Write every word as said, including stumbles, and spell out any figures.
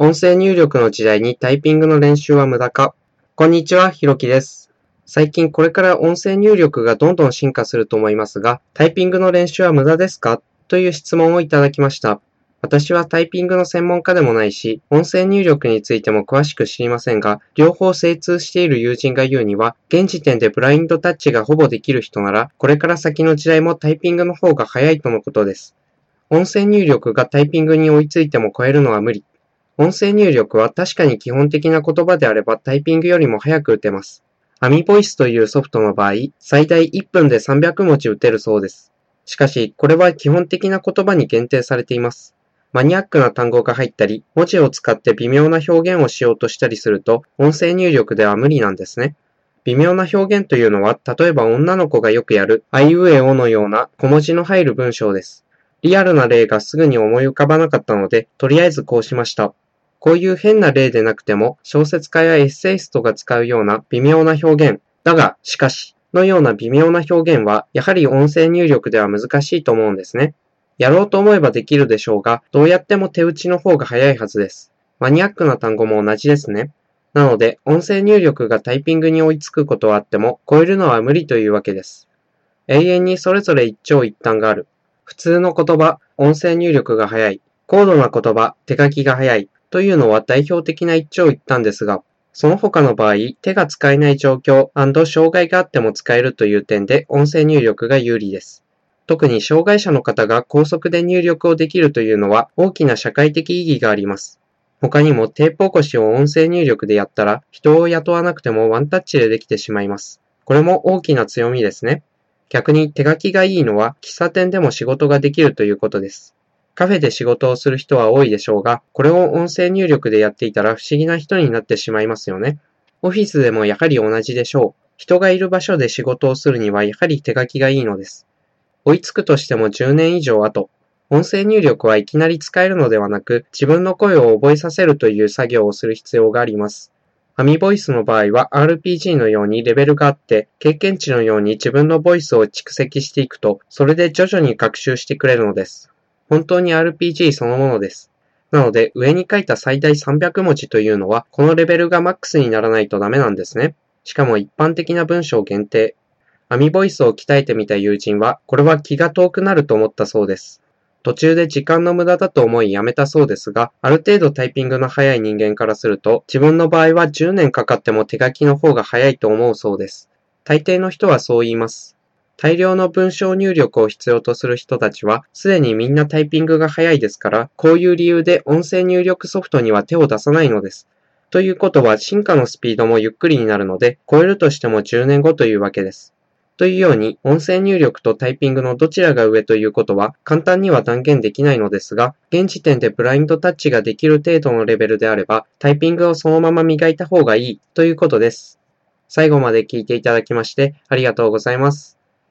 音声入力の時代にタイピングの練習は無駄か？こんにちは、ひろきです。最近これから音声入力がどんどん進化すると思いますが、タイピングの練習は無駄ですか？という質問をいただきました。私はタイピングの専門家でもないし、音声入力についても詳しく知りませんが、両方精通している友人が言うには、現時点でブラインドタッチがほぼできる人なら、これから先の時代もタイピングの方が早いとのことです。音声入力がタイピングに追いついても超えるのは無理。音声入力は確かに基本的な言葉であればタイピングよりも早く打てます。アミボイスというソフトの場合、最大いっぷんでさんびゃくもじ打てるそうです。しかし、これは基本的な言葉に限定されています。マニアックな単語が入ったり、文字を使って微妙な表現をしようとしたりすると、音声入力では無理なんですね。微妙な表現というのは、例えば女の子がよくやる、あいうえおのような小文字の入る文章です。リアルな例がすぐに思い浮かばなかったので、とりあえずこうしました。こういう変な例でなくても、小説家やエッセイストが使うような微妙な表現、だが、しかし、のような微妙な表現は、やはり音声入力では難しいと思うんですね。やろうと思えばできるでしょうが、どうやっても手打ちの方が早いはずです。マニアックな単語も同じですね。なので、音声入力がタイピングに追いつくことはあっても、超えるのは無理というわけです。永遠にそれぞれ一長一短がある。普通の言葉、音声入力が早い。高度な言葉、手書きが早い。というのは代表的な一長一短ですが、その他の場合、手が使えない状況&障害があっても使えるという点で音声入力が有利です。特に障害者の方が高速で入力をできるというのは大きな社会的意義があります。他にもテープ起こしを音声入力でやったら人を雇わなくてもワンタッチでできてしまいます。これも大きな強みですね。逆に手書きがいいのは喫茶店でも仕事ができるということです。カフェで仕事をする人は多いでしょうが、これを音声入力でやっていたら不思議な人になってしまいますよね。オフィスでもやはり同じでしょう。人がいる場所で仕事をするにはやはり手書きがいいのです。追いつくとしてもじゅうねん以上後。音声入力はいきなり使えるのではなく、自分の声を覚えさせるという作業をする必要があります。アミボイスの場合は アールピージー のようにレベルがあって、経験値のように自分のボイスを蓄積していくと、それで徐々に学習してくれるのです。本当に アールピージー そのものです。なので、上に書いた最大さんびゃくもじというのは、このレベルがマックスにならないとダメなんですね。しかも一般的な文章限定。アミボイスを鍛えてみた友人は、これは気が遠くなると思ったそうです。途中で時間の無駄だと思いやめたそうですが、ある程度タイピングの速い人間からすると、自分の場合はじゅうねんかかっても手書きの方が早いと思うそうです。大抵の人はそう言います。大量の文章入力を必要とする人たちは、すでにみんなタイピングが早いですから、こういう理由で音声入力ソフトには手を出さないのです。ということは、進化のスピードもゆっくりになるので、超えるとしてもじゅうねんごというわけです。というように、音声入力とタイピングのどちらが上ということは、簡単には断言できないのですが、現時点でブラインドタッチができる程度のレベルであれば、タイピングをそのまま磨いた方がいい、ということです。最後まで聞いていただきまして、ありがとうございます。